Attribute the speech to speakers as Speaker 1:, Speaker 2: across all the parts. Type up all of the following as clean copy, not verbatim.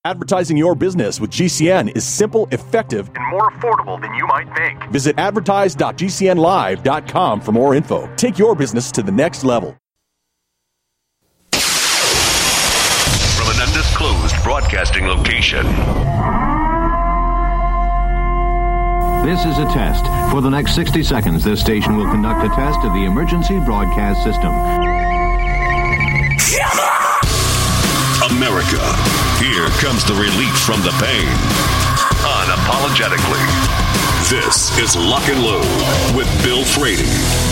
Speaker 1: Advertising your business with GCN is simple, effective, and more affordable than you might think. Visit advertise.gcnlive.com for more info. Take your business to the next level.
Speaker 2: From an undisclosed broadcasting location.
Speaker 3: This is a test. For the next 60 seconds, this station will conduct a test of the emergency broadcast system.
Speaker 2: America, here comes the relief from the pain. Unapologetically. This is Lock and Load with Bill Frady.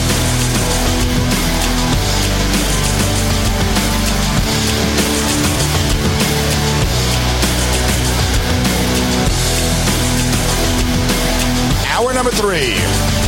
Speaker 4: Hour number 3.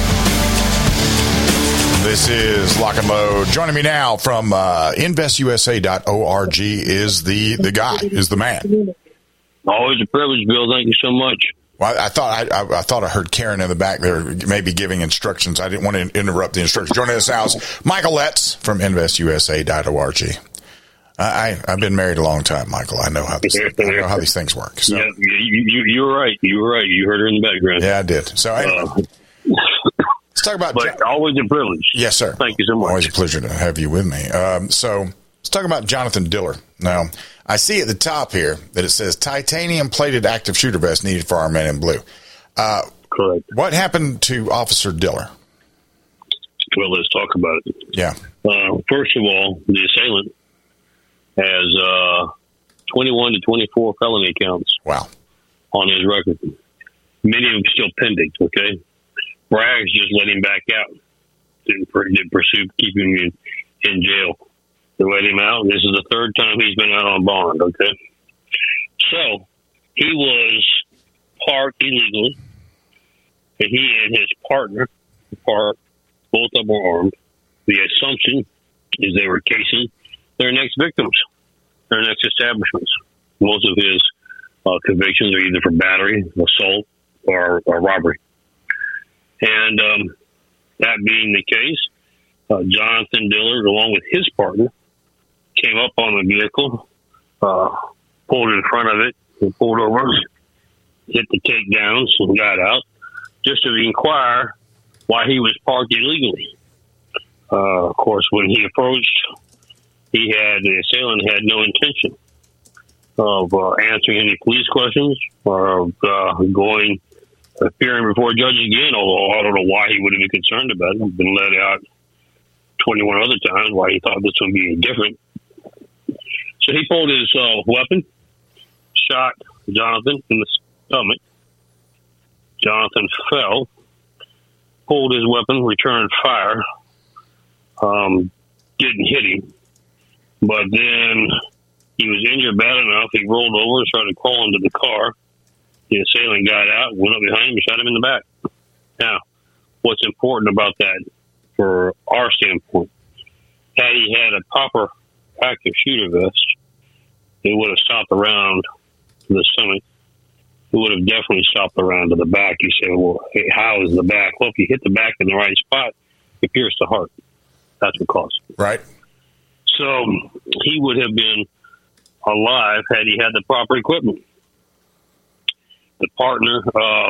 Speaker 4: This is Lock and Load. Joining me now from investusa.org is the guy, is the man.
Speaker 5: Always a privilege, Bill. Thank you so much.
Speaker 4: Well, I thought I heard Karen in the back there maybe giving instructions. I didn't want to interrupt the instructions. Joining us now is Michael Letts from investusa.org. I've been married a long time, Michael. I know how these things work. So.
Speaker 5: Yeah, you're right. You were right. You heard her in the background.
Speaker 4: Yeah, I did. So anyway, let's talk about.
Speaker 5: But always a privilege.
Speaker 4: Yes, sir.
Speaker 5: Thank you so much.
Speaker 4: Always a pleasure to have you with me. So let's talk about Jonathan Diller. Now, I see at the top here that it says titanium plated active shooter vest needed for our men in blue.
Speaker 5: Correct.
Speaker 4: What happened to Officer Diller?
Speaker 5: Well, let's talk about it.
Speaker 4: Yeah.
Speaker 5: First of all, the assailant has 21 to 24 felony counts.
Speaker 4: Wow.
Speaker 5: On his record. Many of them still pending, okay? Braggs just let him back out. Didn't pursue keeping him in jail. They let him out. This is the third time he's been out on bond, okay? So, he was parked illegally. And he and his partner were parked. Both of them were armed. The assumption is they were casing their next victims, their next establishments. Most of his convictions are either for battery, assault, or robbery. And that being the case, Jonathan Diller, along with his partner, came up on the vehicle, pulled in front of it, and pulled over, hit the takedowns, and got out, just to inquire why he was parked illegally. Of course, when he approached, the assailant had no intention of answering any police questions or of appearing before a judge again, although I don't know why he would have been concerned about it. He's been let out 21 other times, why he thought this would be different. So he pulled his weapon, shot Jonathan in the stomach. Jonathan fell, pulled his weapon, returned fire, didn't hit him. But then he was injured bad enough, he rolled over and started crawling to the car. The assailant got out, went up behind him, and shot him in the back. Now, what's important about that for our standpoint, had he had a proper active shooter vest, it would have stopped around the stomach. It would have definitely stopped around to the back. You say, well, hey, how is the back? Well, if you hit the back in the right spot, it pierces the heart. That's what caused it.
Speaker 4: Right.
Speaker 5: So he would have been alive had he had the proper equipment. The partner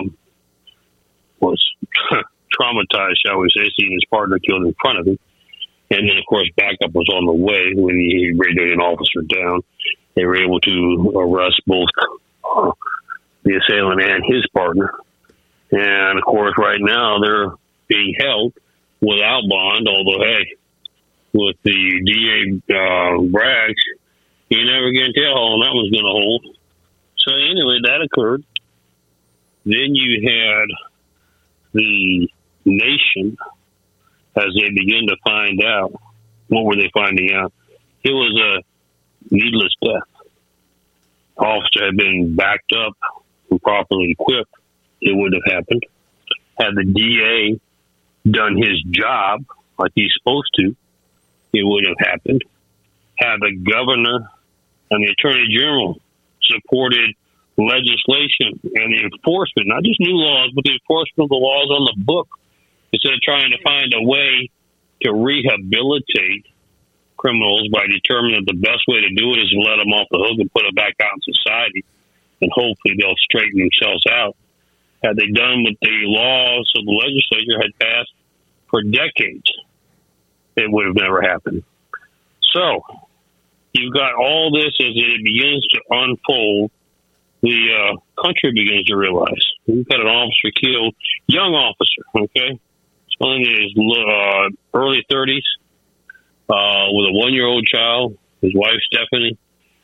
Speaker 5: was traumatized, shall we say, seeing his partner killed in front of him. And then, of course, backup was on the way when he radioed an officer down. They were able to arrest both the assailant and his partner. And, of course, right now they're being held without bond, although, hey, with the DA Braggs, you never can tell how long that one's going to hold. So, anyway, that occurred. Then you had the nation, as they begin to find out, what were they finding out? It was a needless death. Officer had been backed up and properly equipped, it would have happened. Had the DA done his job like he's supposed to, it would have happened. Had the governor and the attorney general supported legislation and the enforcement, not just new laws, but the enforcement of the laws on the book, instead of trying to find a way to rehabilitate criminals by determining that the best way to do it is to let them off the hook and put them back out in society, and hopefully they'll straighten themselves out. Had they done what the laws of the legislature had passed for decades, it would have never happened. So you've got all this as it begins to unfold. The country begins to realize we've got an officer killed, young officer, okay? Only in his early 30s, with a 1-year-old child, his wife, Stephanie.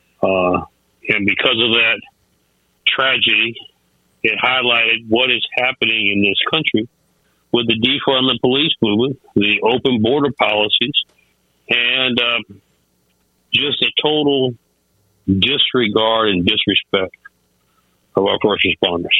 Speaker 5: And because of that tragedy, it highlighted what is happening in this country with the defund the police movement, the open border policies, and just a total disregard and disrespect of our first responders,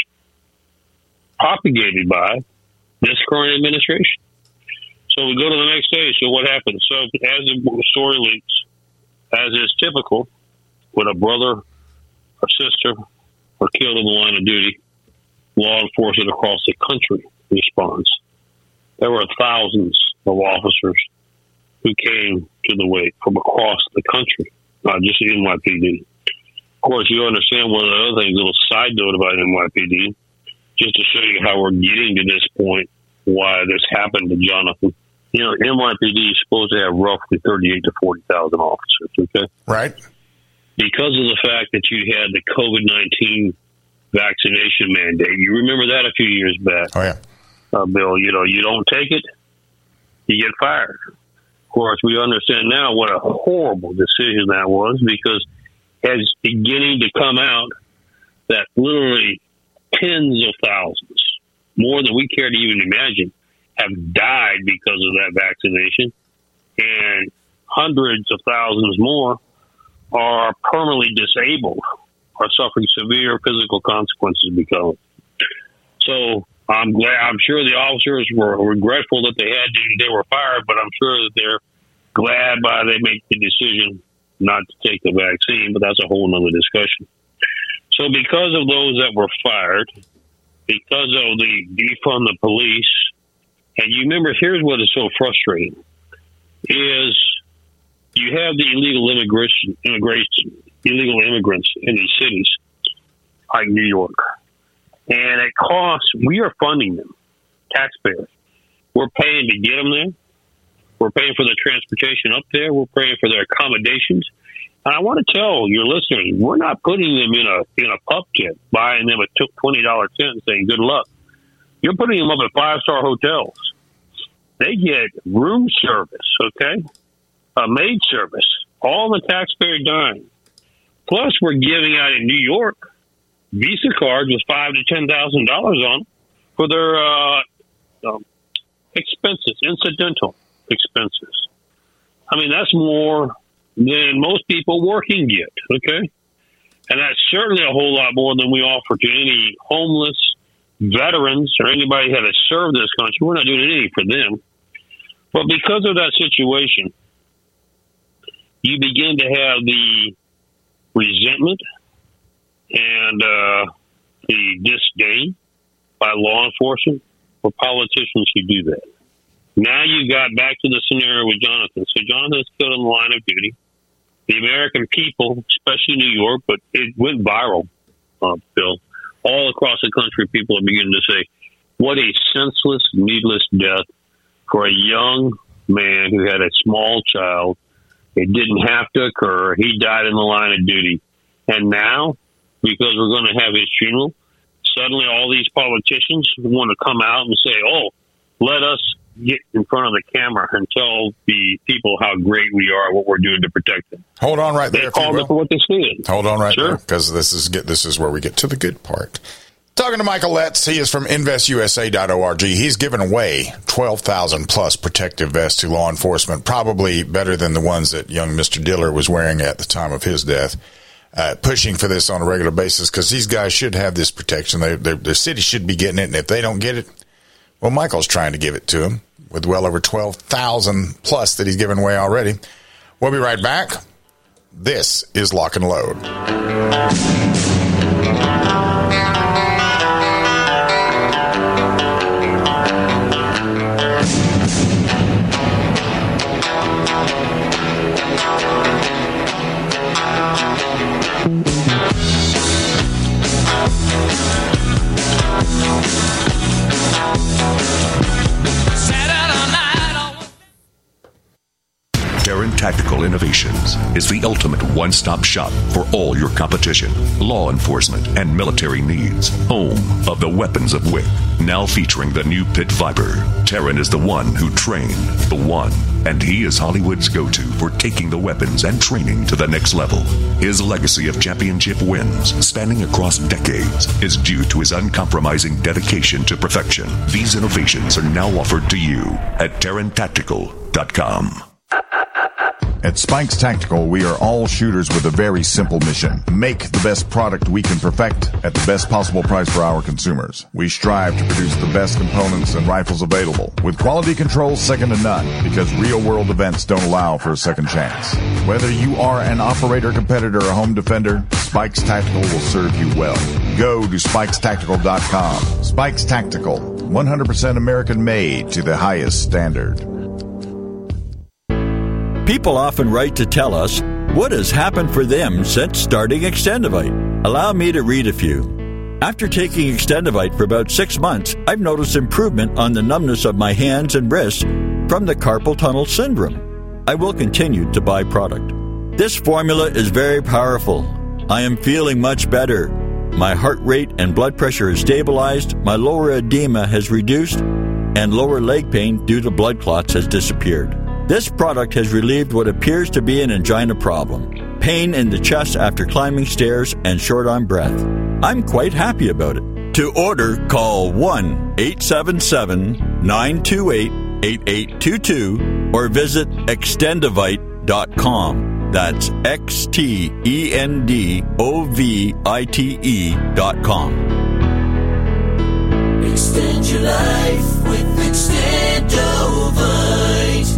Speaker 5: propagated by this current administration. So we go to the next stage. So what happens? So as the story leaks, as is typical, when a brother or sister are killed in the line of duty, law enforcement across the country responds. There were thousands of officers who came to the wake from across the country, not just NYPD. Of course, you understand one of the other things, a little side note about NYPD, just to show you how we're getting to this point, why this happened to Jonathan. You know, NYPD is supposed to have roughly 38 to 40,000 officers, okay?
Speaker 4: Right.
Speaker 5: Because of the fact that you had the COVID-19 vaccination mandate. You remember that a few years back.
Speaker 4: Oh, yeah.
Speaker 5: Bill, you know, you don't take it, you get fired. Of course, we understand now what a horrible decision that was, because it's beginning to come out that literally tens of thousands, more than we care to even imagine, have died because of that vaccination, and hundreds of thousands more are permanently disabled or suffering severe physical consequences because of it. So I'm sure the officers were regretful that they were fired, but I'm sure that they're glad they make the decision not to take the vaccine, but that's a whole nother discussion. So because of those that were fired, because of the defund the police, and you remember, here's what is so frustrating, is you have the illegal illegal immigrants in these cities, like New York. And it costs, we are funding them, taxpayers. We're paying to get them there. We're paying for their transportation up there. We're paying for their accommodations. And I want to tell your listeners, we're not putting them in a pup tent, buying them a $20 tent and saying good luck. You're putting them up at 5-star hotels. They get room service, okay? A maid service, all the taxpayer dime. Plus, we're giving out in New York Visa cards with $5,000 to $10,000 on for their expenses, incidental expenses. I mean, that's more than most people working get, okay? And that's certainly a whole lot more than we offer to any homeless veterans or anybody that has served this country. We're not doing anything for them. But because of that situation, you begin to have the resentment and the disdain by law enforcement for politicians who do that. Now you got back to the scenario with Jonathan. So Jonathan's killed in the line of duty. The American people, especially New York, but it went viral, Bill. All across the country, people are beginning to say, what a senseless, needless death for a young man who had a small child. It didn't have to occur. He died in the line of duty. And now, because we're going to have his funeral, suddenly all these politicians want to come out and say, oh, let us get in front of the camera and tell the people how great we are, what we're doing to protect them.
Speaker 4: Hold on right there.
Speaker 5: They called it for what they said.
Speaker 4: Hold on right
Speaker 5: there,
Speaker 4: because this is where we get to the good part. Talking to Michael Letts, he is from InvestUSA.org. He's given away 12,000 plus protective vests to law enforcement, probably better than the ones that young Mr. Diller was wearing at the time of his death. Pushing for this on a regular basis because these guys should have this protection. The city should be getting it, and if they don't get it, well, Michael's trying to give it to them with well over 12,000 plus that he's given away already. We'll be right back. This is Lock and Load.
Speaker 2: Tactical Innovations is the ultimate one-stop shop for all your competition, law enforcement, and military needs. Home of the Weapons of Wick. Now featuring the new Pit Viper. Terran is the one who trained the one, and he is Hollywood's go-to for taking the weapons and training to the next level. His legacy of championship wins, spanning across decades, is due to his uncompromising dedication to perfection. These innovations are now offered to you at TerranTactical.com.
Speaker 6: At Spikes Tactical, we are all shooters with a very simple mission. Make the best product we can perfect at the best possible price for our consumers. We strive to produce the best components and rifles available, with quality control second to none, because real-world events don't allow for a second chance. Whether you are an operator, competitor, or home defender, Spikes Tactical will serve you well. Go to SpikesTactical.com. Spikes Tactical, 100% American-made to the highest standard.
Speaker 7: People often write to tell us what has happened for them since starting Extendivite. Allow me to read a few. After taking Extendivite for about 6 months, I've noticed improvement on the numbness of my hands and wrists from the carpal tunnel syndrome. I will continue to buy product. This formula is very powerful. I am feeling much better. My heart rate and blood pressure is stabilized, my lower edema has reduced, and lower leg pain due to blood clots has disappeared. This product has relieved what appears to be an angina problem, pain in the chest after climbing stairs, and short on breath. I'm quite happy about it. To order, call 1-877-928-8822 or visit Extendivite.com. That's XTENDOVITE.com.
Speaker 8: Extend your life with Extendovite.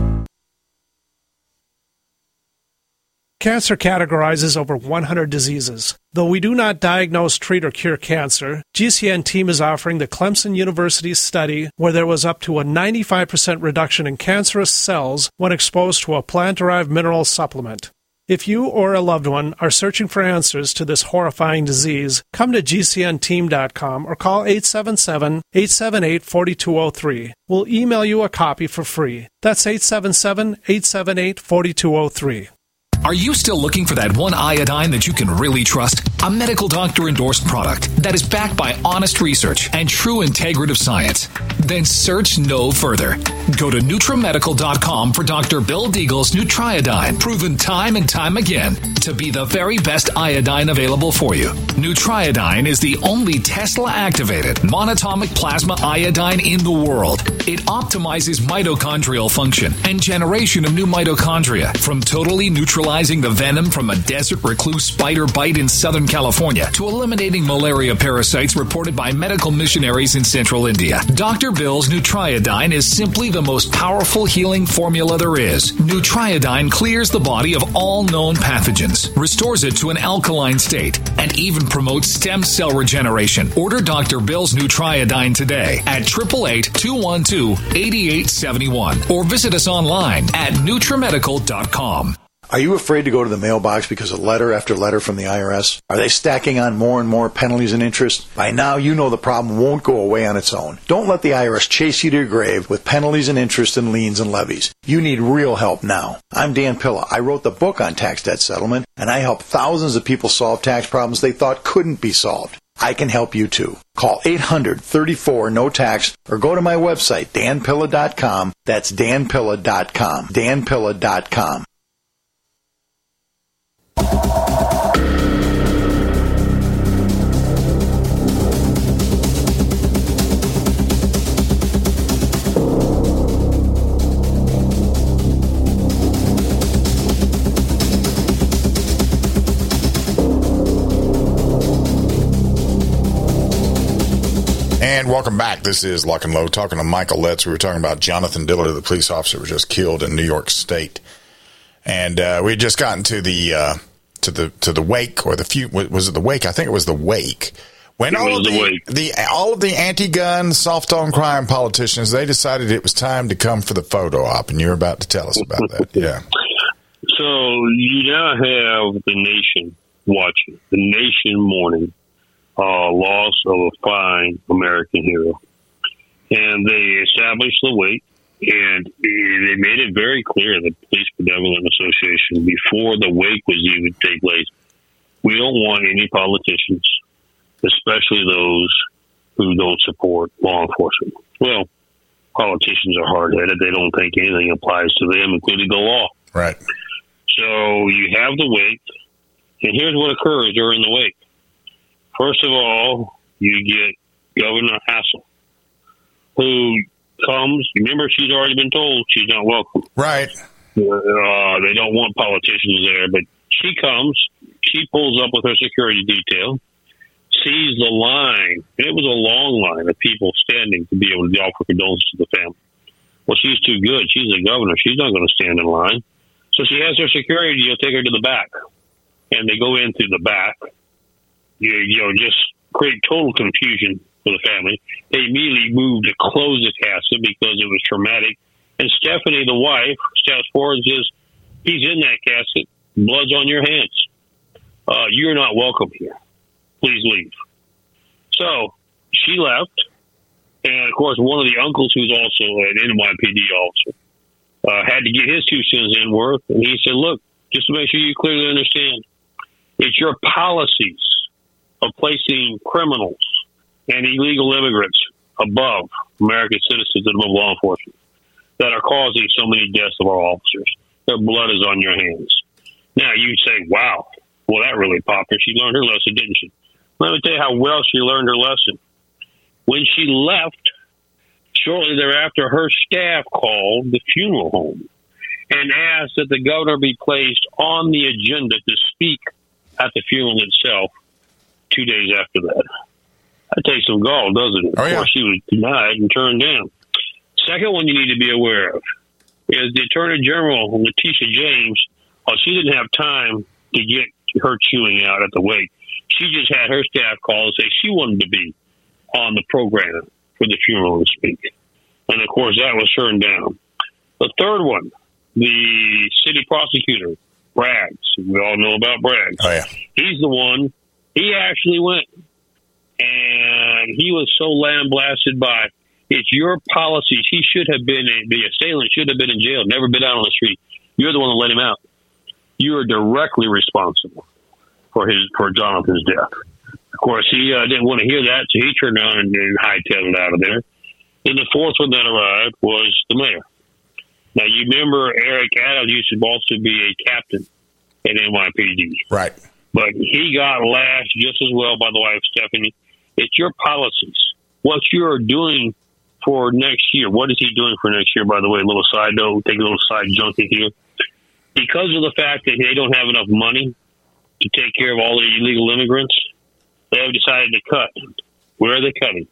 Speaker 9: Cancer categorizes over 100 diseases. Though we do not diagnose, treat, or cure cancer, GCN team is offering the Clemson University study where there was up to a 95% reduction in cancerous cells when exposed to a plant-derived mineral supplement. If you or a loved one are searching for answers to this horrifying disease, come to GCNteam.com or call 877-878-4203. We'll email you a copy for free. That's 877-878-4203.
Speaker 10: Are you still looking for that one iodine that you can really trust? A medical doctor endorsed product that is backed by honest research and true integrative science? Then search no further. Go to NutriMedical.com for Dr. Bill Deagle's Nutriodine, proven time and time again to be the very best iodine available for you. Nutriodine is the only Tesla-activated monatomic plasma iodine in the world. It optimizes mitochondrial function and generation of new mitochondria from totally neutralizing the venom from a desert recluse spider bite in Southern California to eliminating malaria parasites reported by medical missionaries in central India. Dr. Bill's Nutriodine is simply the most powerful healing formula there is. Nutriodine clears the body of all known pathogens, restores it to an alkaline state, and even promotes stem cell regeneration. Order Dr. Bill's Nutriodine today at 888-212-8871 or visit us online at NutriMedical.com.
Speaker 11: Are you afraid to go to the mailbox because of letter after letter from the IRS? Are they stacking on more and more penalties and interest? By now, you know the problem won't go away on its own. Don't let the IRS chase you to your grave with penalties and interest and liens and levies. You need real help now. I'm Dan Pilla. I wrote the book on tax debt settlement, and I help thousands of people solve tax problems they thought couldn't be solved. I can help you too. Call 800-34-NO-TAX or go to my website, danpilla.com. That's danpilla.com. danpilla.com.
Speaker 4: And welcome back. This is Lock and Load, talking to Michael Letts. We were talking about Jonathan Dillard, the police officer who was just killed in New York State. And we had just gotten to the wake, or was it the wake? I think it was the wake. When all of the anti-gun, soft-on crime politicians, they decided it was time to come for the photo op, and you're about to tell us about that. Yeah.
Speaker 5: So you now have the nation watching, the nation mourning loss of a fine American hero. And they established the wake, And they made it very clear, the Police Benevolent Association, before the wake was even take place, we don't want any politicians, especially those who don't support law enforcement. Well, politicians are hard-headed. They don't think anything applies to them, including the law.
Speaker 4: Right.
Speaker 5: So you have the wake, and here's what occurs during the wake. First of all, you get Governor Hassel, who comes. Remember, she's already been told she's not welcome.
Speaker 4: Right.
Speaker 5: They don't want politicians there, but she comes. She pulls up with her security detail, sees the line. It was a long line of people standing to be able to offer condolences to the family. Well, she's too good. She's the governor. She's not going to stand in line. So she has her security deal take her to the back. And they go in through the back. Just create total confusion for the family. They immediately moved to close the casket because it was traumatic. And Stephanie, the wife, steps forward and says, he's in that casket. Blood's on your hands. You're not welcome here. Please leave. So she left. And, of course, one of the uncles, who's also an NYPD officer, had to get his 2 cents in worth. And he said, look, just to make sure you clearly understand, it's your policies of placing criminals and illegal immigrants above American citizens and above law enforcement that are causing so many deaths of our officers. Their blood is on your hands. Now, you say, wow, well, that really popped her. She learned her lesson, didn't she? Let me tell you how well she learned her lesson. When she left, shortly thereafter, her staff called the funeral home and asked that the governor be placed on the agenda to speak at the funeral itself 2 days after that. That takes some gall, doesn't it?
Speaker 4: Oh, yeah.
Speaker 5: Of course, she was denied and turned down. Second one you need to be aware of is the Attorney General, Letitia James. She didn't have time to get her chewing out at the wake. She just had her staff call and say she wanted to be on the program for the funeral and speak. And, of course, that was turned down. The third one, the city prosecutor, Braggs. We all know about Braggs.
Speaker 4: Oh, yeah.
Speaker 5: He's the one. He actually went, and he was so lambasted by, it's your policies. He should have been, the assailant should have been in jail, never been out on the street. You're the one that let him out. You are directly responsible for Jonathan's death. Of course, he didn't want to hear that, so he turned around and hightailed it out of there. And the fourth one that arrived was the mayor. Now, you remember Eric Adams used to also be a captain at NYPD.
Speaker 4: Right.
Speaker 5: But he got lashed just as well by the wife, Stephanie. It's your policies. What you're doing for next year. What is he doing for next year, by the way? A little side note, take a little side junket here. Because of the fact that they don't have enough money to take care of all the illegal immigrants, they have decided to cut. Where are they cutting?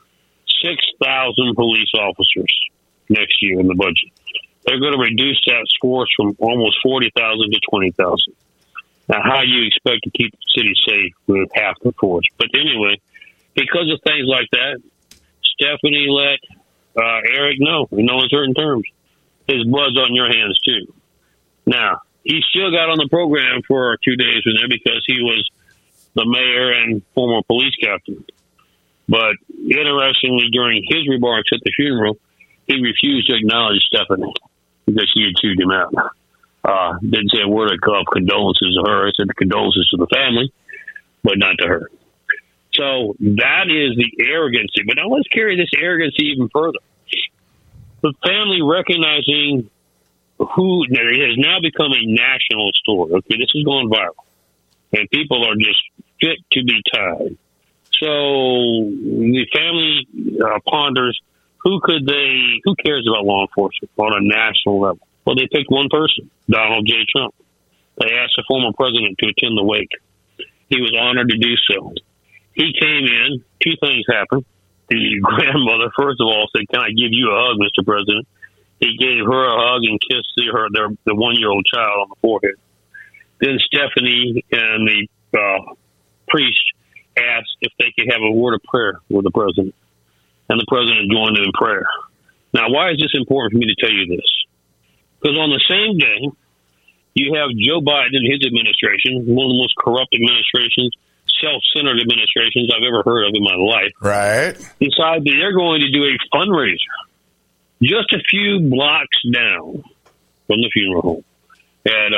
Speaker 5: 6,000 police officers next year in the budget. They're going to reduce that force from almost 40,000 to 20,000. Now, how do you expect to keep the city safe with half the force? But anyway, because of things like that, Stephanie let Eric know in no uncertain terms. His blood's on your hands, too. Now, he still got on the program for 2 days with them because he was the mayor and former police captain. But interestingly, during his remarks at the funeral, he refused to acknowledge Stephanie because she had chewed him out. Didn't say a word of condolences to her. He said condolences to the family, but not to her. So that is the arrogancy. But now let's carry this arrogancy even further. The family recognizing who it has now become a national story. Okay, this is going viral. And people are just fit to be tied. So the family ponders, who cares about law enforcement on a national level? Well, they picked one person, Donald J. Trump. They asked the former president to attend the wake. He was honored to do so. He came in, 2 things happened. The grandmother, first of all, said, "Can I give you a hug, Mr. President?" He gave her a hug and kissed the 1-year-old child on the forehead. Then Stephanie and the priest asked if they could have a word of prayer with the president. And the president joined in prayer. Now, why is this important for me to tell you this? Because on the same day, you have Joe Biden and his administration, one of the most corrupt administrations, self-centered administrations I've ever heard of in my life.
Speaker 4: Right.
Speaker 5: Decide that they're going to do a fundraiser just a few blocks down from the funeral home at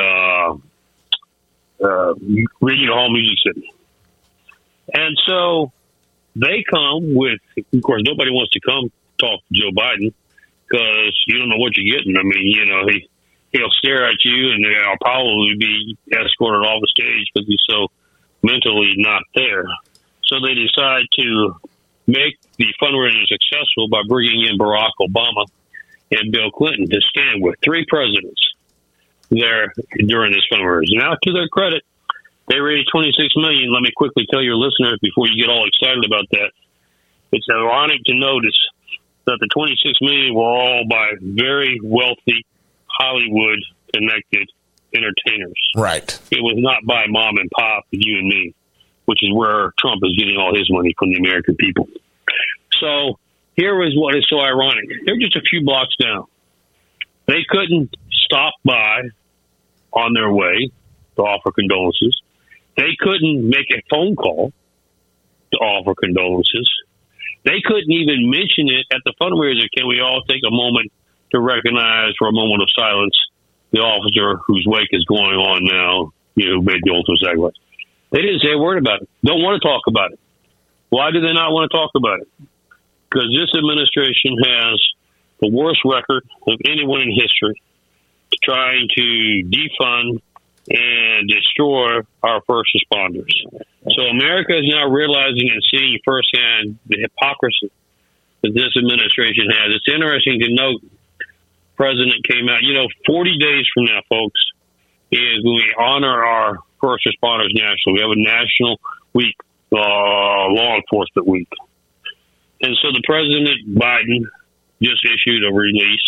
Speaker 5: Regional Hall Music City. And so they come with, of course, nobody wants to come talk to Joe Biden because you don't know what you're getting. I mean, you know, he'll stare at you and I'll probably be escorted off the stage because he's so mentally not there. So they decide to make the fundraiser successful by bringing in Barack Obama and Bill Clinton to stand with three presidents there during this fundraiser. Now, to their credit, they raised $26 million. Let me quickly tell your listeners before you get all excited about that. It's ironic to notice that the $26 million were all by very wealthy, Hollywood-connected entertainers.
Speaker 4: Right.
Speaker 5: It was not by mom and pop, you and me, which is where Trump is getting all his money from the American people. So here is what is so ironic. They're just a few blocks down. They couldn't stop by on their way to offer condolences. They couldn't make a phone call to offer condolences. They couldn't even mention it at the fundraiser. Can we all take a moment to recognize for a moment of silence the officer whose wake is going on now, who made the ultimate sacrifice? They didn't say a word about it. Don't want to talk about it. Why do they not want to talk about it? Because this administration has the worst record of anyone in history trying to defund and destroy our first responders. So America is now realizing and seeing firsthand the hypocrisy that this administration has. It's interesting to note, the president came out, 40 days from now, folks, is when we honor our first responders nationally. We have a national week, law enforcement week. And so the President Biden just issued a release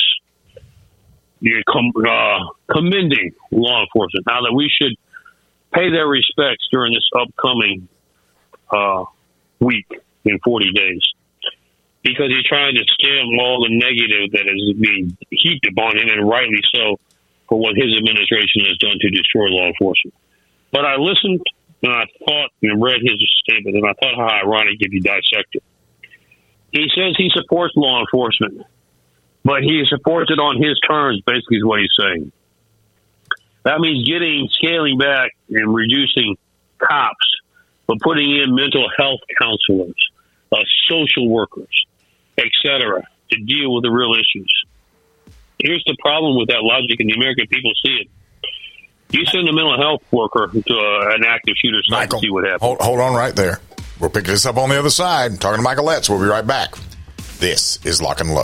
Speaker 5: commending law enforcement, how that we should pay their respects during this upcoming week in 40 days. Because he's trying to stem all the negative that is being heaped upon him, and rightly so, for what his administration has done to destroy law enforcement. But I listened and I thought and read his statement, and I thought how ironic if you dissect it. He says he supports law enforcement, but he supports it on his terms, basically is what he's saying. That means scaling back and reducing cops, but putting in mental health counselors, social workers, etc., to deal with the real issues. Here's the problem with that logic, and the American people see it. You send a mental health worker to an active shooter site to see what happens.
Speaker 4: Hold on right there. We'll pick this up on the other side. Talking to Michael Letts. We'll be right back. This is Lock and Load.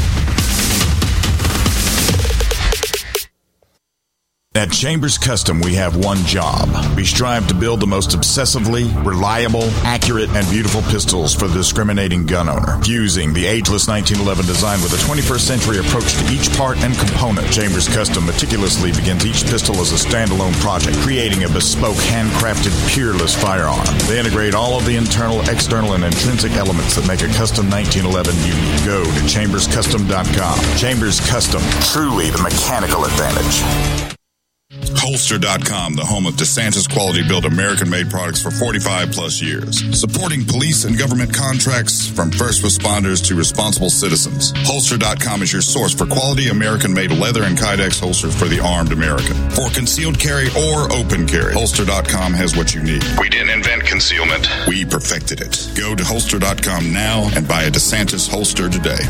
Speaker 6: At Chambers Custom, we have one job. We strive to build the most obsessively reliable, accurate, and beautiful pistols for the discriminating gun owner. Fusing the ageless 1911 design with a 21st century approach to each part and component, Chambers Custom meticulously begins each pistol as a standalone project, creating a bespoke, handcrafted, peerless firearm. They integrate all of the internal, external, and intrinsic elements that make a custom 1911 unique. Go to chamberscustom.com. Chambers Custom, truly the mechanical advantage.
Speaker 12: Holster.com, the home of DeSantis quality built American-made products for 45 plus years. Supporting police and government contracts from first responders to responsible citizens. Holster.com is your source for quality American-made leather and Kydex holsters for the armed American. For concealed carry or open carry, Holster.com has what you need. We didn't invent concealment. We perfected it. Go to Holster.com now and buy a DeSantis holster today.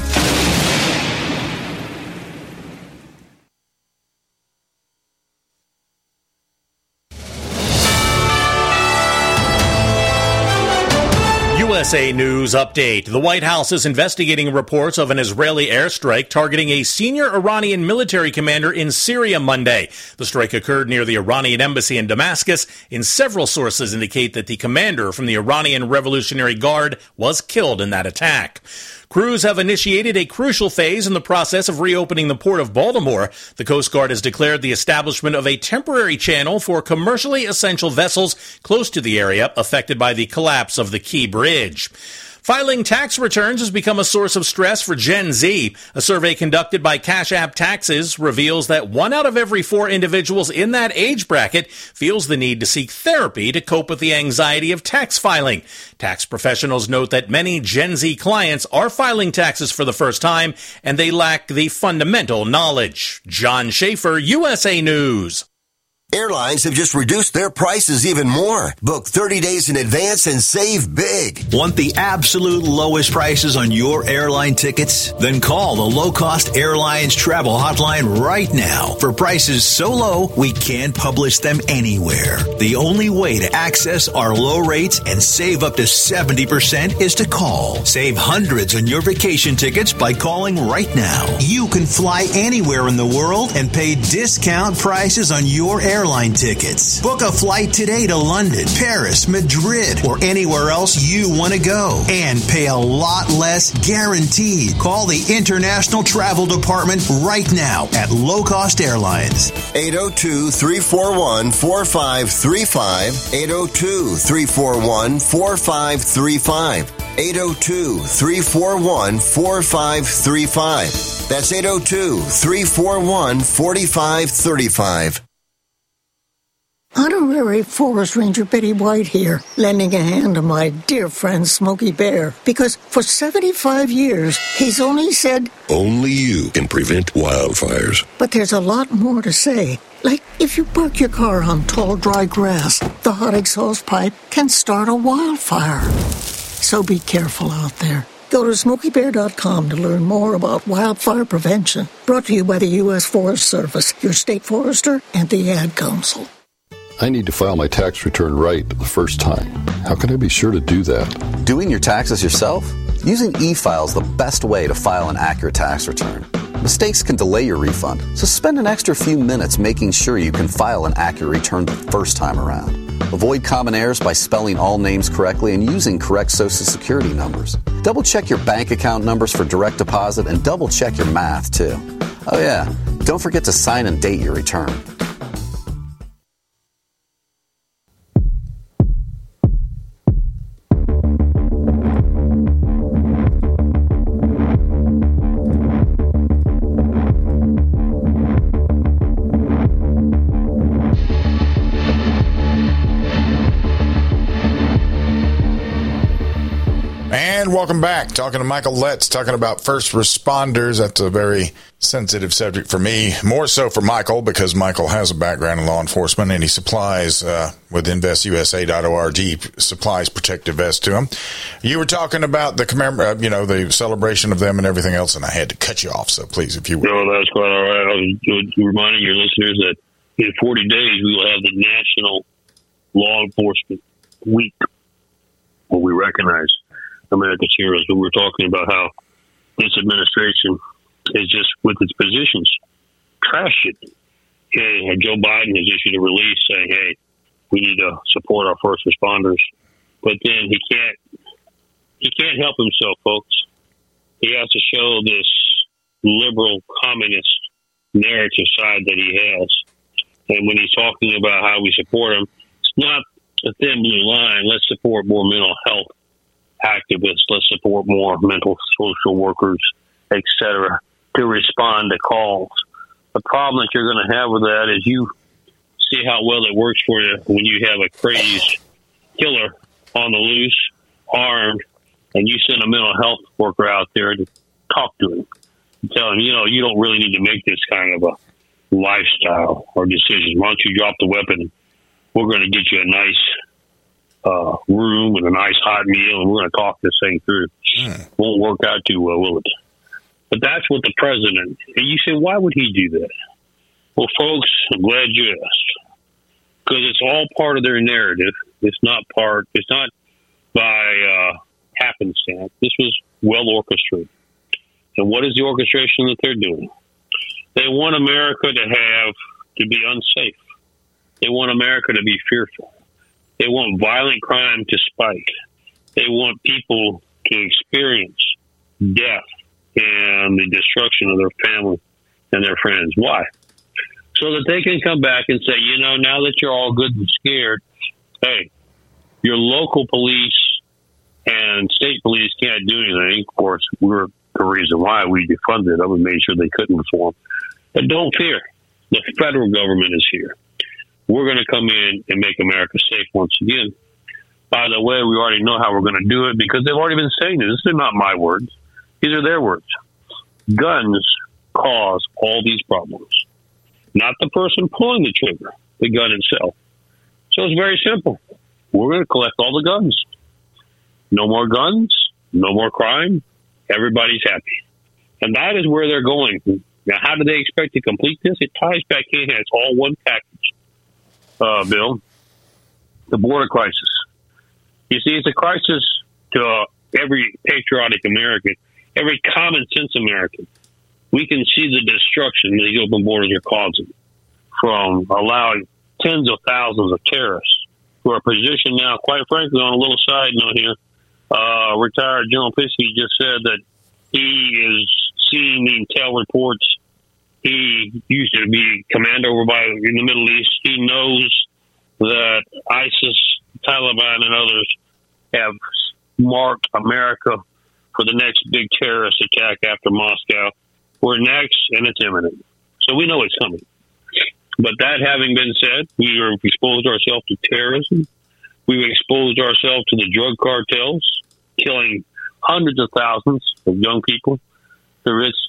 Speaker 13: USA News Update. The White House is investigating reports of an Israeli airstrike targeting a senior Iranian military commander in Syria Monday. The strike occurred near the Iranian embassy in Damascus, and several sources indicate that the commander from the Iranian Revolutionary Guard was killed in that attack. Crews have initiated a crucial phase in the process of reopening the port of Baltimore. The Coast Guard has declared the establishment of a temporary channel for commercially essential vessels close to the area affected by the collapse of the Key Bridge. Filing tax returns has become a source of stress for Gen Z. A survey conducted by Cash App Taxes reveals that 1 out of every 4 individuals in that age bracket feels the need to seek therapy to cope with the anxiety of tax filing. Tax professionals note that many Gen Z clients are filing taxes for the first time, and they lack the fundamental knowledge. John Schaefer, USA News.
Speaker 14: Airlines have just reduced their prices even more. Book 30 days in advance and save big.
Speaker 15: Want the absolute lowest prices on your airline tickets? Then call the Low Cost Airlines Travel Hotline right now for prices so low we can't publish them anywhere. The only way to access our low rates and save up to 70% is to call. Save hundreds on your vacation tickets by calling right now. You can fly anywhere in the world and pay discount prices on your airline tickets. Book a flight today to London, Paris, Madrid, or anywhere else you want to go and pay a lot less guaranteed. Call the International Travel Department right now at Low Cost Airlines.
Speaker 14: 802-341-4535. 802-341-4535. 802-341-4535. That's 802-341-4535.
Speaker 16: Honorary Forest Ranger Betty White here, lending a hand to my dear friend Smokey Bear, because for 75 years, he's only said,
Speaker 17: only you can prevent wildfires.
Speaker 16: But there's a lot more to say. Like, if you park your car on tall, dry grass, the hot exhaust pipe can start a wildfire. So be careful out there. Go to SmokeyBear.com to learn more about wildfire prevention. Brought to you by the U.S. Forest Service, your state forester, and the Ad Council.
Speaker 17: I need to file my tax return right the first time. How can I be sure to do that?
Speaker 18: Doing your taxes yourself? Using e-file is the best way to file an accurate tax return. Mistakes can delay your refund, so spend an extra few minutes making sure you can file an accurate return the first time around. Avoid common errors by spelling all names correctly and using correct Social Security numbers. Double-check your bank account numbers for direct deposit and double-check your math, too. Oh yeah, don't forget to sign and date your return.
Speaker 4: And welcome back. Talking to Michael Letts, talking about first responders. That's a very sensitive subject for me, more so for Michael, because Michael has a background in law enforcement, and he supplies, with investusa.org, supplies protective vests to him. You were talking about the the celebration of them and everything else, and I had to cut you off, so please, if you would.
Speaker 5: No, that's quite all right. I was reminding your listeners that in 40 days, we will have the National Law Enforcement Week, where we recognize America's heroes. But we're talking about how this administration is just, with its positions, trashed it. And Joe Biden has issued a release saying, hey, we need to support our first responders. But then he can't help himself, folks. He has to show this liberal communist narrative side that he has. And when he's talking about how we support him, it's not a thin blue line. Let's support more mental health activists. Let's support more mental social workers, etc., to respond to calls. The problem that you're going to have with that is you see how well it works for you when you have a crazed killer on the loose, armed, and you send a mental health worker out there to talk to him. Tell him, you don't really need to make this kind of a lifestyle or decision. Why don't you drop the weapon? We're going to get you a nice room with a nice hot meal, and we're going to talk this thing through. Won't work out too well, will it? But that's what the president, and you say, why would he do that? Well, folks, I'm glad you asked, because it's all part of their narrative. It's not by happenstance. This was well orchestrated. And what is the orchestration that they're doing? They want America to be unsafe. They want America to be fearful. They want violent crime to spike. They want people to experience death and the destruction of their family and their friends. Why? So that they can come back and say, now that you're all good and scared, hey, your local police and and state police can't do anything. Of course, we're the reason why we defunded them and made sure they couldn't reform. But don't fear. The federal government is here. We're going to come in and make America safe once again. By the way, we already know how we're going to do it because they've already been saying this. These are not my words. These are their words. Guns cause all these problems. Not the person pulling the trigger, the gun itself. So it's very simple. We're going to collect all the guns. No more guns, no more crime. Everybody's happy. And that is where they're going. Now, how do they expect to complete this? It ties back in. It's all one package, Bill. The border crisis. You see, it's a crisis to every patriotic American, every common sense American. We can see the destruction that these open borders are causing from allowing tens of thousands of terrorists who are positioned now, quite frankly, on a little side note here. Retired General Piskey just said that he is seeing the intel reports. He used to be commander over in the Middle East. He knows that ISIS, Taliban, and others have marked America for the next big terrorist attack after Moscow. We're next, and it's imminent. So we know it's coming. But that having been said, we have exposed ourselves to terrorism. We've exposed ourselves to the drug cartels, killing hundreds of thousands of young people through its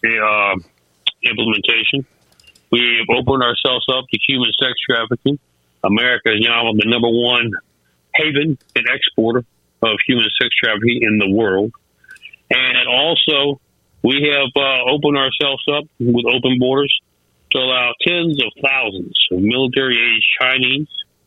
Speaker 5: implementation. We have opened ourselves up to human sex trafficking. America is now the number one haven and exporter of human sex trafficking in the world. And also, we have opened ourselves up with open borders to allow tens of thousands of military-aged Chinese,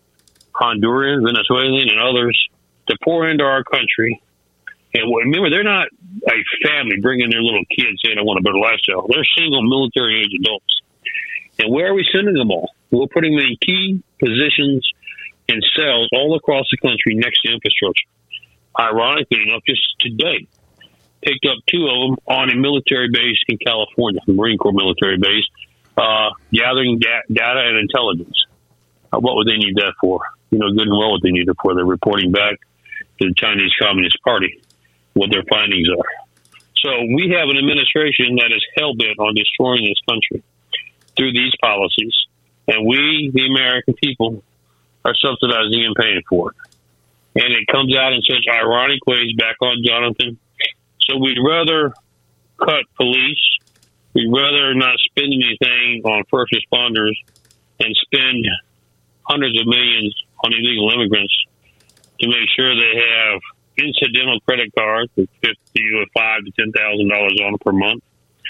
Speaker 5: Honduran, Venezuelan, and others to pour into our country. And remember, they're not a family bringing their little kids saying, I want a better lifestyle. They're single military-aged adults. And where are we sending them all? We're putting them in key positions in cells all across the country next to infrastructure. Ironically enough, just today, picked up two of them on a military base in California, a Marine Corps military base, gathering data and intelligence. What would they need that for? You know, good and well what they need it for. They're reporting back to the Chinese Communist Party what their findings are. So we have an administration that is hell-bent on destroying this country through these policies. And we, the American people, are subsidizing and paying for it. And it comes out in such ironic ways back on Jonathan. So we'd rather cut police. We'd rather not spend anything on first responders and spend hundreds of millions on illegal immigrants to make sure they have incidental credit cards with $5,000 to $10,000 on per month,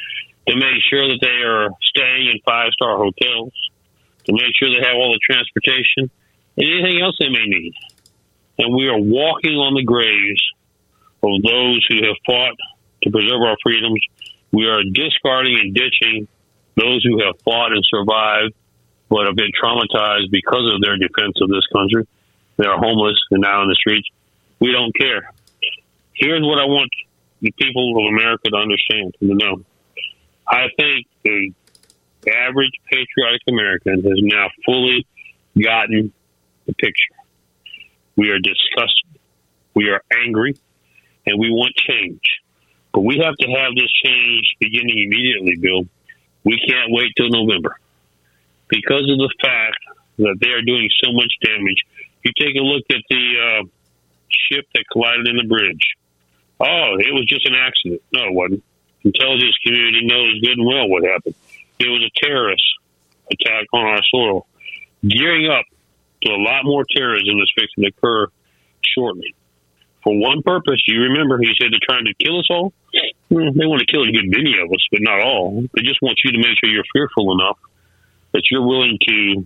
Speaker 5: to make sure that they are staying in five-star hotels, to make sure they have all the transportation and anything else they may need. And we are walking on the graves of those who have fought to preserve our freedoms. We are discarding and ditching those who have fought and survived but have been traumatized because of their defense of this country. They are homeless and now in the streets. We don't care. Here's what I want the people of America to understand and to know. I think the average patriotic American has now fully gotten the picture. We are disgusted. We are angry. And we want change. But we have to have this change beginning immediately, Bill. We can't wait till November. Because of the fact that they are doing so much damage. You take a look at the ship that collided in the bridge. Oh, it was just an accident. No, it wasn't. The intelligence community knows good and well what happened. It was a terrorist attack on our soil. Gearing up to a lot more terrorism that's fixing to occur shortly. For one purpose, you remember, he said they're trying to kill us all. They want to kill a good many of us, but not all. They just want you to make sure you're fearful enough that you're willing to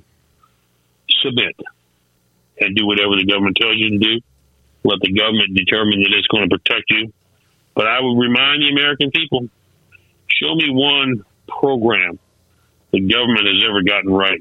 Speaker 5: submit and do whatever the government tells you to do. Let the government determine that it's going to protect you. But I would remind the American people, show me one program the government has ever gotten right.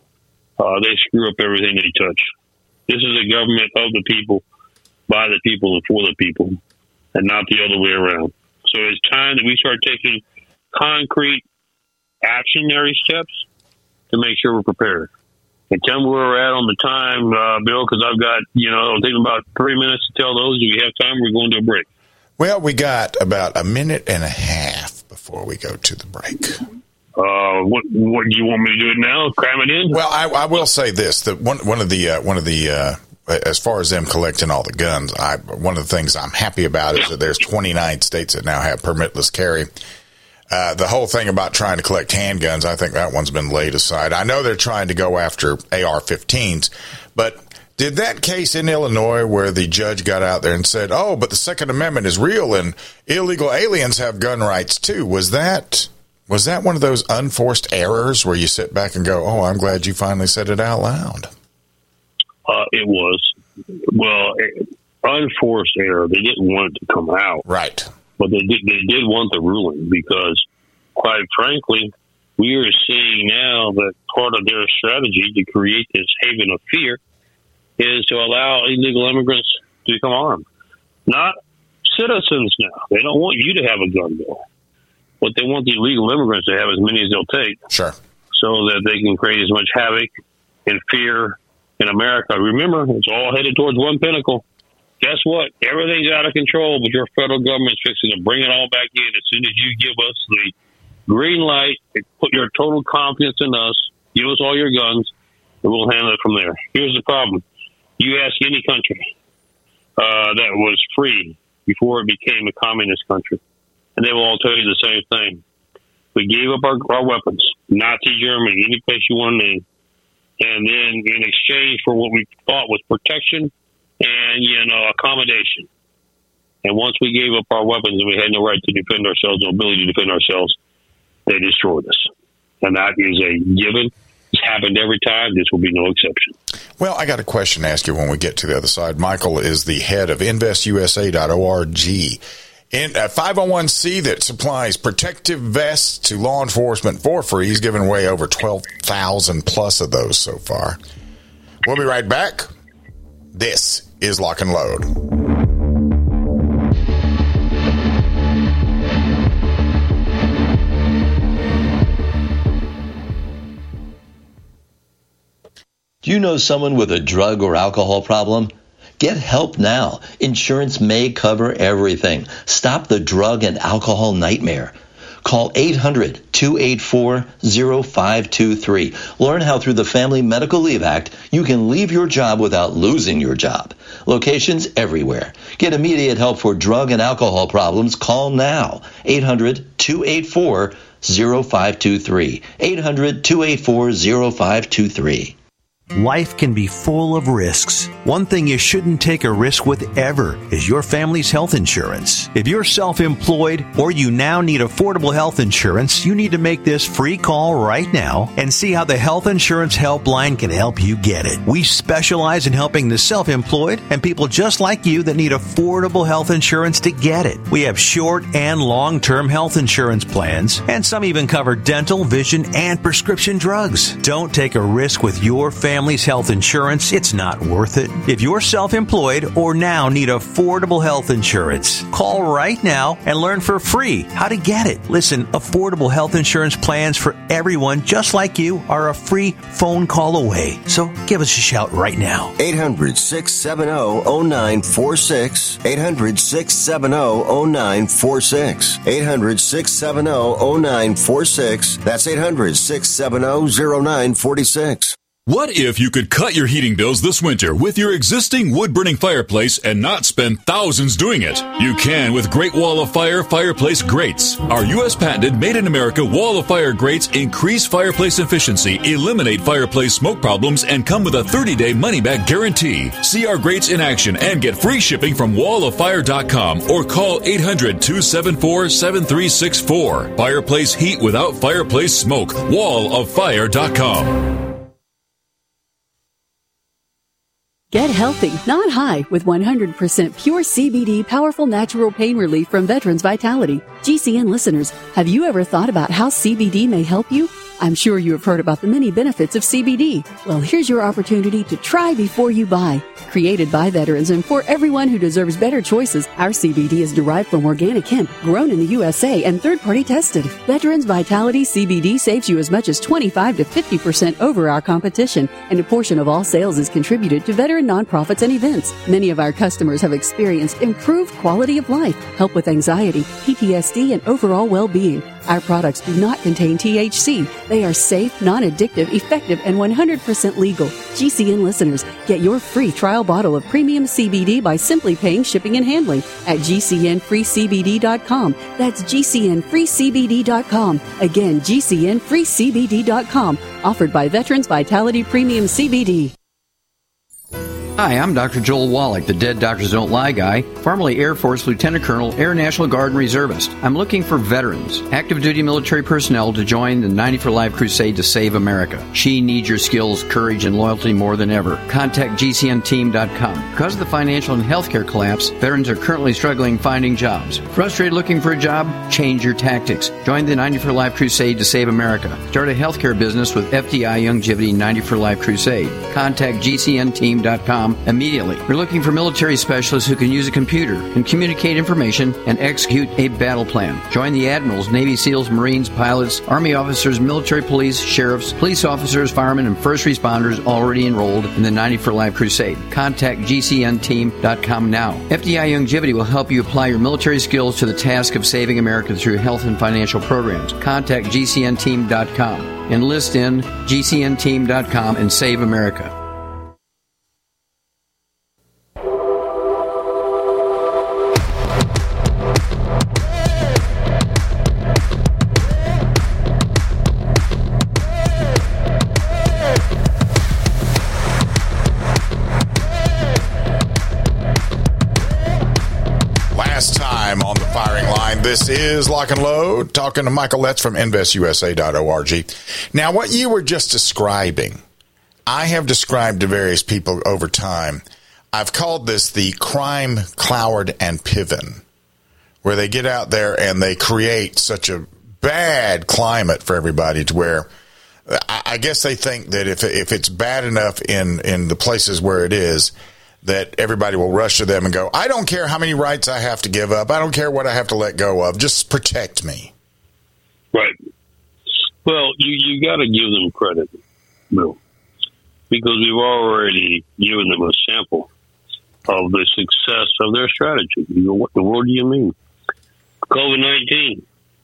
Speaker 5: They screw up everything they touch. This is a government of the people, by the people, and for the people, and not the other way around. So it's time that we start taking concrete actionary steps to make sure we're prepared. And tell me where we're at on the time, Bill, because I've got, it'll take about 3 minutes to tell those. Do we have time? We're going to a break.
Speaker 4: Well, we got about a minute and a half before we go to the break.
Speaker 5: What do you want me to do it now? Cram it in?
Speaker 4: Well, I will say this: that one of the as far as them collecting all the guns, one of the things I'm happy about is that there's 29 states that now have permitless carry. The whole thing about trying to collect handguns, I think that one's been laid aside. I know they're trying to go after AR-15s, but did that case in Illinois where the judge got out there and said, "Oh, but the Second Amendment is real and illegal aliens have gun rights too"? Was that one of those unforced errors where you sit back and go, "Oh, I'm glad you finally said it out loud"?
Speaker 5: It was. Well, unforced error. They didn't want it to come out.
Speaker 4: Right.
Speaker 5: But they did want the ruling because, quite frankly, we are seeing now that part of their strategy to create this haven of fear is to allow illegal immigrants to become armed. Not citizens now. They don't want you to have a gun bill. What they want the illegal immigrants to have as many as they'll take.
Speaker 4: Sure.
Speaker 5: So that they can create as much havoc and fear in America. Remember, it's all headed towards one pinnacle. Guess what? Everything's out of control, but your federal government's fixing to bring it all back in as soon as you give us the green light, put your total confidence in us, give us all your guns, and we'll handle it from there. Here's the problem. You ask any country that was free before it became a communist country, and they will all tell you the same thing. We gave up our weapons, Nazi Germany, any place you want to name, and then in exchange for what we thought was protection and, accommodation. And once we gave up our weapons and we had no right to defend ourselves, no ability to defend ourselves, they destroyed us. And that is a given. It's happened every time. This will be no exception.
Speaker 4: Well, I got a question to ask you when we get to the other side. Michael is the head of InvestUSA.org. In a 501c that supplies protective vests to law enforcement for free. He's given away over 12,000 plus of those so far. We'll be right back. This is Lock and Load.
Speaker 19: Do you know someone with a drug or alcohol problem? Get help now. Insurance may cover everything. Stop the drug and alcohol nightmare. Call 800-284-0523. Learn how through the Family Medical Leave Act, you can leave your job without losing your job. Locations everywhere. Get immediate help for drug and alcohol problems. Call now. 800-284-0523. 800-284-0523.
Speaker 20: Life can be full of risks. One thing you shouldn't take a risk with ever is your family's health insurance. If you're self-employed or you now need affordable health insurance, you need to make this free call right now and see how the Health Insurance Helpline can help you get it. We specialize in helping the self-employed and people just like you that need affordable health insurance to get it. We have short and long-term health insurance plans, and some even cover dental, vision, and prescription drugs. Don't take a risk with your family's health insurance. It's not worth it. If you're self-employed or now need affordable health insurance, call right now and learn for free how to get it. Listen, affordable health insurance plans for everyone just like you are a free phone call away. So give us a shout right now.
Speaker 14: 800-670-0946. 800-670-0946. 800-670-0946. That's 800-670-0946.
Speaker 21: What if you could cut your heating bills this winter with your existing wood-burning fireplace and not spend thousands doing it? You can with Great Wall of Fire fireplace grates. Our U.S. patented made-in-America Wall of Fire grates increase fireplace efficiency, eliminate fireplace smoke problems, and come with a 30-day money-back guarantee. See our grates in action and get free shipping from walloffire.com or call 800-274-7364. Fireplace heat without fireplace smoke. walloffire.com.
Speaker 22: Get healthy, not high, with 100% pure CBD powerful natural pain relief from Veterans Vitality. GCN listeners, have you ever thought about how CBD may help you? I'm sure you have heard about the many benefits of CBD. Well, here's your opportunity to try before you buy. Created by veterans and for everyone who deserves better choices, our CBD is derived from organic hemp, grown in the USA and third-party tested. Veterans Vitality CBD saves you as much as 25 to 50% over our competition, and a portion of all sales is contributed to veteran nonprofits and events. Many of our customers have experienced improved quality of life, help with anxiety, PTSD, and overall well-being. Our products do not contain THC. They are safe, non-addictive, effective, and 100% legal. GCN listeners, get your free trial bottle of premium CBD by simply paying shipping and handling at GCNFreeCBD.com. That's GCNFreeCBD.com. Again, GCNFreeCBD.com. Offered by Veterans Vitality Premium CBD.
Speaker 1: Hi, I'm Dr. Joel Wallach, the Dead Doctors Don't Lie guy, formerly Air Force Lieutenant Colonel, Air National Guard and Reservist. I'm looking for veterans, active duty military personnel to join the 90 for Life crusade to save America. She needs your skills, courage, and loyalty more than ever. Contact GCNteam.com. Because of the financial and healthcare collapse, veterans are currently struggling finding jobs. Frustrated looking for a job? Change your tactics. Join the 90 for Life crusade to save America. Start a healthcare business with FDI Longevity 90 for Life crusade. Contact GCNteam.com immediately. We're looking for military specialists who can use a computer and communicate information and execute a battle plan. Join the admirals, Navy SEALs, Marines, pilots, Army officers, military police, sheriffs, police officers, firemen, and first responders already enrolled in the 90 for Life crusade. Contact GCNteam.com now. FDI Longevity will help you apply your military skills to the task of saving America through health and financial programs. Contact GCNteam.com. Enlist in GCNteam.com and save America.
Speaker 4: This is Lock and Load, talking to Michael Letts from InvestUSA.org. Now, what you were just describing, I have described to various people over time. I've called this the crime Cloward and Piven, where they get out there and they create such a bad climate for everybody to where I guess they think that if it's bad enough in the places where it is, that everybody will rush to them and go, I don't care how many rights I have to give up. I don't care what I have to let go of. Just protect me.
Speaker 5: Right. Well, you got to give them credit, Bill, because we've already given them a sample of the success of their strategy. You know, what in the world do you mean? COVID-19.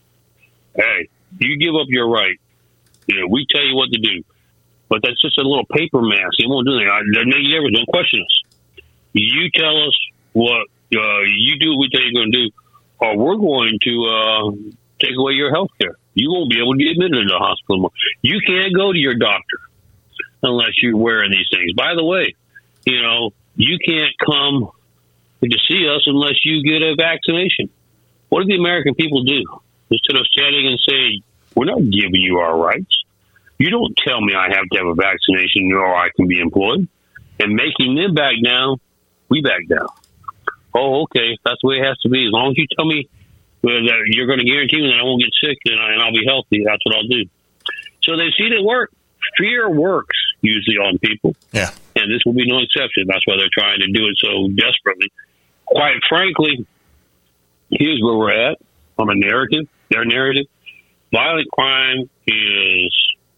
Speaker 5: Hey, you give up your right. You know, we tell you what to do. But that's just a little paper mask. It won't do anything. Don't question us. You tell us what you do, what we tell you you're going to do, or we're going to take away your health care. You won't be able to be admitted into the hospital anymore. You can't go to your doctor unless you're wearing these things. By the way, you know, you can't come to see us unless you get a vaccination. What do the American people do? Instead of standing and saying, we're not giving you our rights. You don't tell me I have to have a vaccination or I can be employed. And making them back down, we back down. Oh, okay. That's the way it has to be. As long as you tell me that you're going to guarantee me that I won't get sick and I'll be healthy, that's what I'll do. So they've seen it work. Fear works usually on people.
Speaker 4: Yeah.
Speaker 5: And this will be no exception. That's why they're trying to do it so desperately. Quite frankly, here's where we're at on a narrative, their narrative. Violent crime is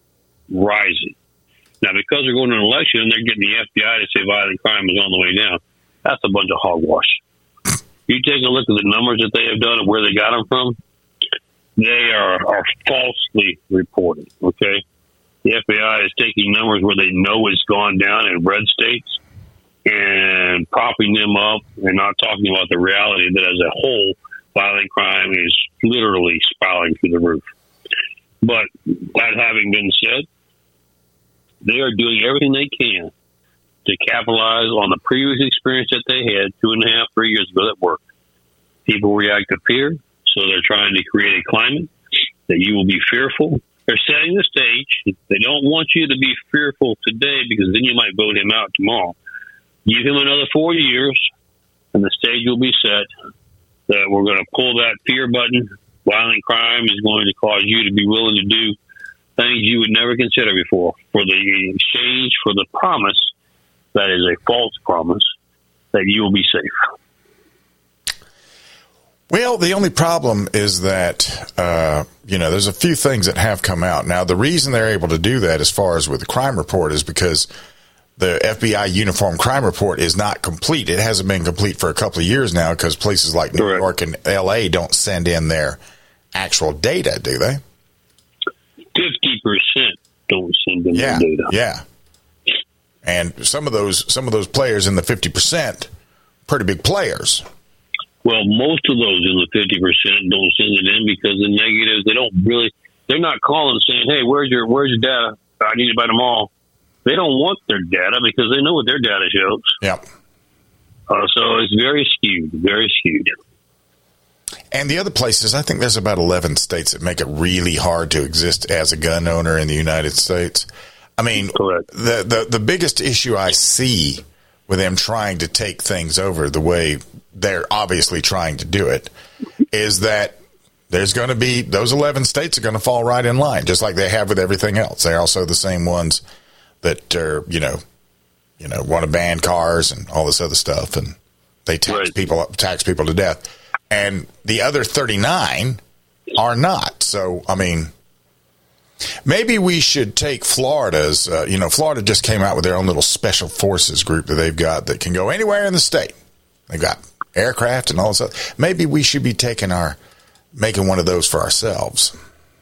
Speaker 5: rising. Now, because they're going to an election and they're getting the FBI to say violent crime is on the way down, that's a bunch of hogwash. You take a look at the numbers that they have done and where they got them from, they are falsely reported, okay? The FBI is taking numbers where they know it's gone down in red states and propping them up and not talking about the reality that as a whole, violent crime is literally spiraling through the roof. But that having been said, they are doing everything they can to capitalize on the previous experience that they had 2.5, 3 years ago that worked. People react to fear, so they're trying to create a climate that you will be fearful. They're setting the stage. They don't want you to be fearful today because then you might vote him out tomorrow. Give him another 4 years, and the stage will be set that we're going to pull that fear button. Violent crime is going to cause you to be willing to do things you would never consider before for the exchange for the promise that is a false promise that you will be safe.
Speaker 4: Well, the only problem is that, there's a few things that have come out. Now, the reason they're able to do that as far as with the crime report is because the FBI Uniform Crime Report is not complete. It hasn't been complete for a couple of years now because places like New York and L.A. don't send in their actual data, do they?
Speaker 5: 50% don't send in their data.
Speaker 4: Yeah. And some of those players in the 50%, pretty big players.
Speaker 5: Well, most of those in the 50% don't send it in because the negatives, they're not calling saying, hey, where's your data? I need it by tomorrow. They don't want their data because they know what their data shows.
Speaker 4: Yep.
Speaker 5: So it's very skewed.
Speaker 4: And the other places, I think there's about 11 states that make it really hard to exist as a gun owner in the United States. I mean, the biggest issue I see with them trying to take things over the way they're obviously trying to do it is that there's going to be those 11 states are going to fall right in line, just like they have with everything else. They're also the same ones that are, want to ban cars and all this other stuff, and they tax people to death. And the other 39 are not. So, I mean, maybe we should take Florida's, Florida just came out with their own little special forces group that they've got that can go anywhere in the state. They've got aircraft and all this stuff. Maybe we should be making one of those for ourselves.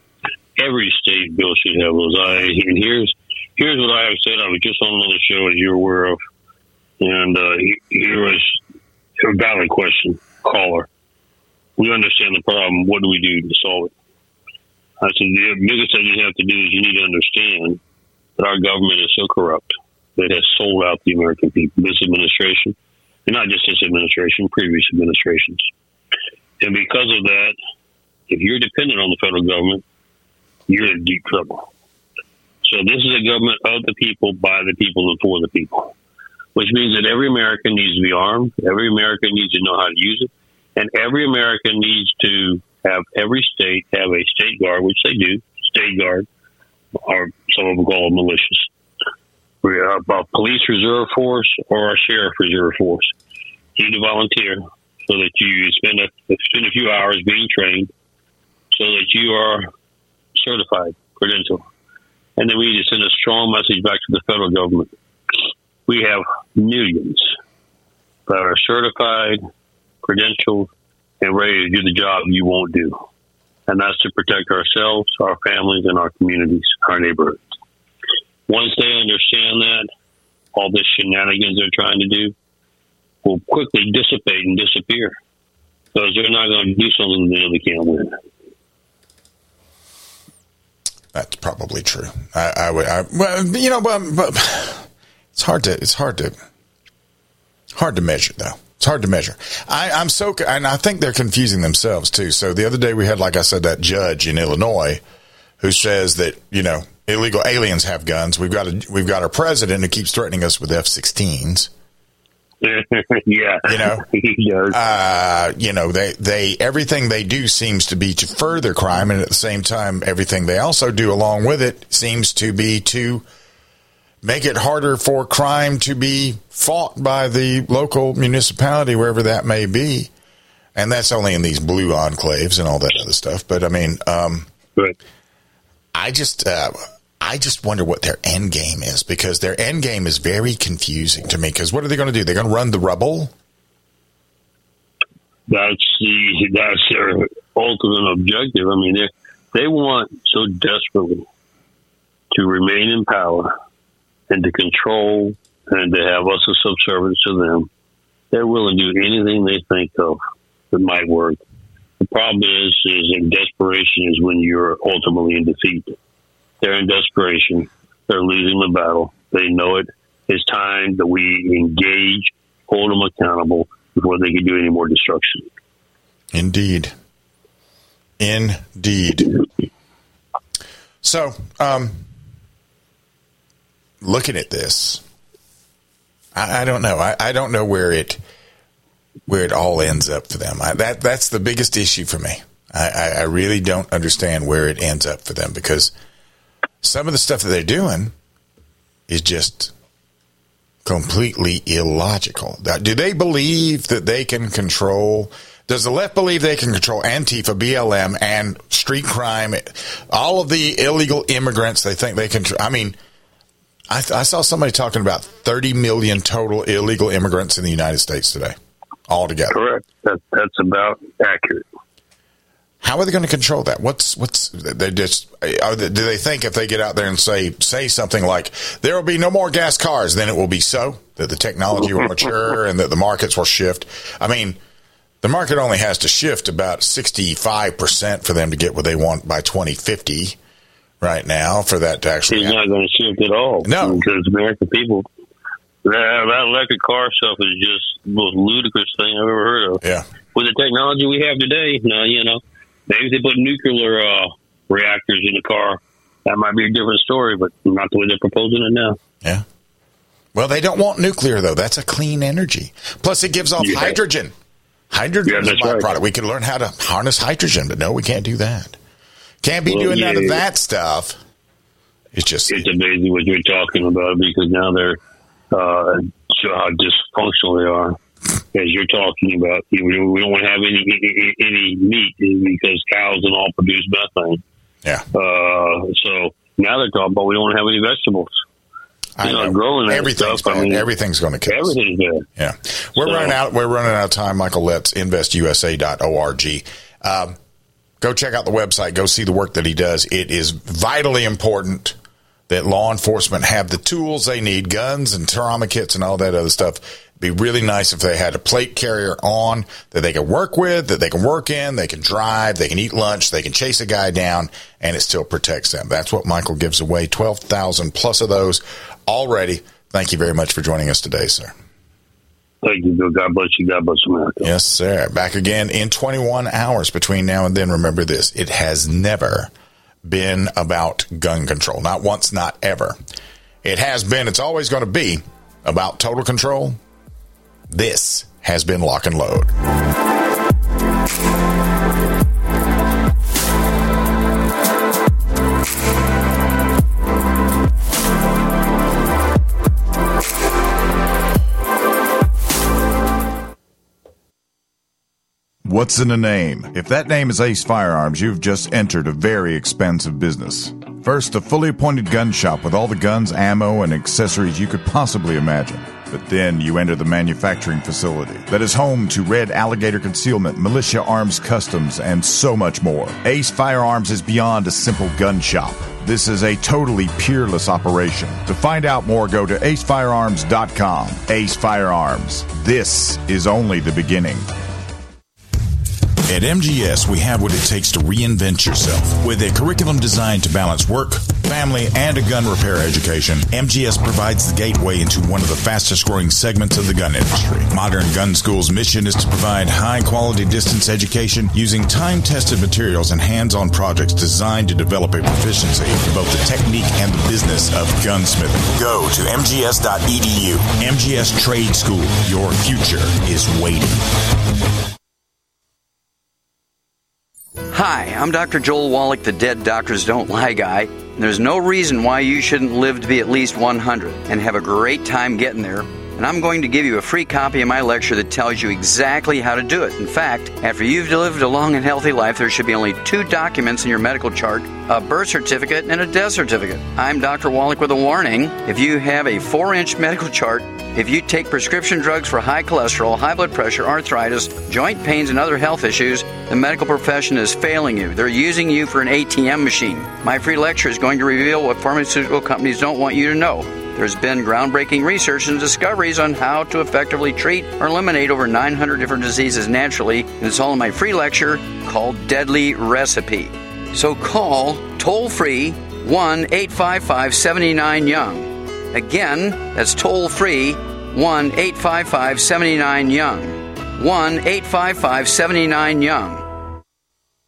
Speaker 5: Every state bill should have those. And here's what I have said. I was just on another show, as you're aware of, and here was a valid question, caller. We understand the problem. What do we do to solve it? I said, the biggest thing you have to do is you need to understand that our government is so corrupt that it has sold out the American people, this administration, and not just this administration, previous administrations. And because of that, if you're dependent on the federal government, you're in deep trouble. So this is a government of the people, by the people, and for the people, which means that every American needs to be armed. Every American needs to know how to use it. And every American needs to have every state have a state guard, which they do, state guard, or some of them call them militias. We have a police reserve force or a sheriff reserve force. You need to volunteer so that you spend a few hours being trained so that you are certified, credentialed. And then we need to send a strong message back to the federal government. We have millions that are certified, credentialed, and ready to do the job you won't do. And that's to protect ourselves, our families, and our communities, our neighborhoods. Once they understand that, all this shenanigans they're trying to do will quickly dissipate and disappear because they're not going to do something they know they can't win.
Speaker 4: That's probably true. But it's hard to measure though. It's hard to measure. And I think they're confusing themselves too. So the other day we had, like I said, that judge in Illinois who says that, illegal aliens have guns. We've got our president who keeps threatening us with F-16s.
Speaker 5: Yeah. He does.
Speaker 4: They everything they do seems to be to further crime, and at the same time, everything they also do along with it seems to be to make it harder for crime to be fought by the local municipality, wherever that may be. And that's only in these blue enclaves and all that other stuff. But I mean, I just wonder what their end game is, because their end game is very confusing to me. Because what are they going to do? They're going to run the rubble?
Speaker 5: That's their ultimate objective. I mean, they want so desperately to remain in power and to control and to have us as subservients to them. They're willing to do anything they think of that might work. The problem is in desperation is when you're ultimately in defeat. They're in desperation. They're losing the battle. They know it. It's time that we engage, hold them accountable before they can do any more destruction.
Speaker 4: Indeed. So, looking at this, I don't know. I don't know where it all ends up for them. That's the biggest issue for me. I really don't understand where it ends up for them, because some of the stuff that they're doing is just completely illogical. Do they believe that they can control? Does the left believe they can control Antifa, BLM, and street crime, all of the illegal immigrants? They think they can. I mean, I saw somebody talking about 30 million total illegal immigrants in the United States today, altogether.
Speaker 5: Correct. That's about accurate.
Speaker 4: How are they going to control that? They just, do they think if they get out there and say something like there will be no more gas cars, then it will be so, that the technology will mature and that the markets will shift? I mean, the market only has to shift about 65% for them to get what they want by 2050 right now for that to actually
Speaker 5: happen. It's not going to shift at all.
Speaker 4: No.
Speaker 5: Because American people, that electric car stuff is just the most ludicrous thing I've ever heard of.
Speaker 4: Yeah.
Speaker 5: With the technology we have today, now, maybe they put nuclear reactors in the car. That might be a different story, but not the way they're proposing it now.
Speaker 4: Yeah. Well, they don't want nuclear, though. That's a clean energy. Plus, it gives off hydrogen. Hydrogen is a byproduct. Right. We can learn how to harness hydrogen, but no, we can't do that. Can't be doing none of that stuff. It's
Speaker 5: amazing what you're talking about, because now they're show how dysfunctional they are. As you're talking about, we don't want to have any meat because cows and all produce methane.
Speaker 4: Yeah.
Speaker 5: So now they're talking about we don't want to have any vegetables.
Speaker 4: I know.
Speaker 5: Growing
Speaker 4: everything's
Speaker 5: stuff.
Speaker 4: Everything's going to kill us.
Speaker 5: Everything's bad.
Speaker 4: Yeah. We're running out of time. Michael Letts, investusa.org. Go check out the website. Go see the work that he does. It is vitally important that law enforcement have the tools they need, guns and trauma kits and all that other stuff. It'd be really nice if they had a plate carrier on that they can work with, that they can work in, they can drive, they can eat lunch, they can chase a guy down, and it still protects them. That's what Michael gives away, 12,000 plus of those already. Thank you very much for joining us today, sir.
Speaker 5: Thank you, Bill. God bless you. God bless America.
Speaker 4: Yes, sir. Back again in 21 hours between now and then. Remember this. It has never been about gun control. Not once, not ever. It has been, it's always going to be about total control. This has been Lock and Load.
Speaker 6: What's in a name? If that name is Ace Firearms, you've just entered a very expensive business. First, a fully appointed gun shop with all the guns, ammo, and accessories you could possibly imagine. But then you enter the manufacturing facility that is home to Red Alligator Concealment, Militia Arms Customs, and so much more. Ace Firearms is beyond a simple gun shop. This is a totally peerless operation. To find out more, go to acefirearms.com. Ace Firearms. This is only the beginning.
Speaker 12: At MGS, we have what it takes to reinvent yourself. With a curriculum designed to balance work, family, and a gun repair education, MGS provides the gateway into one of the fastest-growing segments of the gun industry. Modern Gun School's mission is to provide high-quality distance education using time-tested materials and hands-on projects designed to develop a proficiency in both the technique and the business of gunsmithing. Go to mgs.edu. MGS Trade School. Your future is waiting.
Speaker 1: Hi, I'm Dr. Joel Wallach, the Dead Doctors Don't Lie guy. And there's no reason why you shouldn't live to be at least 100 and have a great time getting there. And I'm going to give you a free copy of my lecture that tells you exactly how to do it. In fact, after you've lived a long and healthy life, there should be only 2 documents in your medical chart, a birth certificate and a death certificate. I'm Dr. Wallach with a warning. If you have a 4-inch medical chart, if you take prescription drugs for high cholesterol, high blood pressure, arthritis, joint pains, and other health issues, the medical profession is failing you. They're using you for an ATM machine. My free lecture is going to reveal what pharmaceutical companies don't want you to know. There's been groundbreaking research and discoveries on how to effectively treat or eliminate over 900 different diseases naturally, and it's all in my free lecture called Deadly Recipe. So call toll-free 1-855-79-YOUNG. Again, that's toll-free 1-855-79-YOUNG. 1-855-79-YOUNG.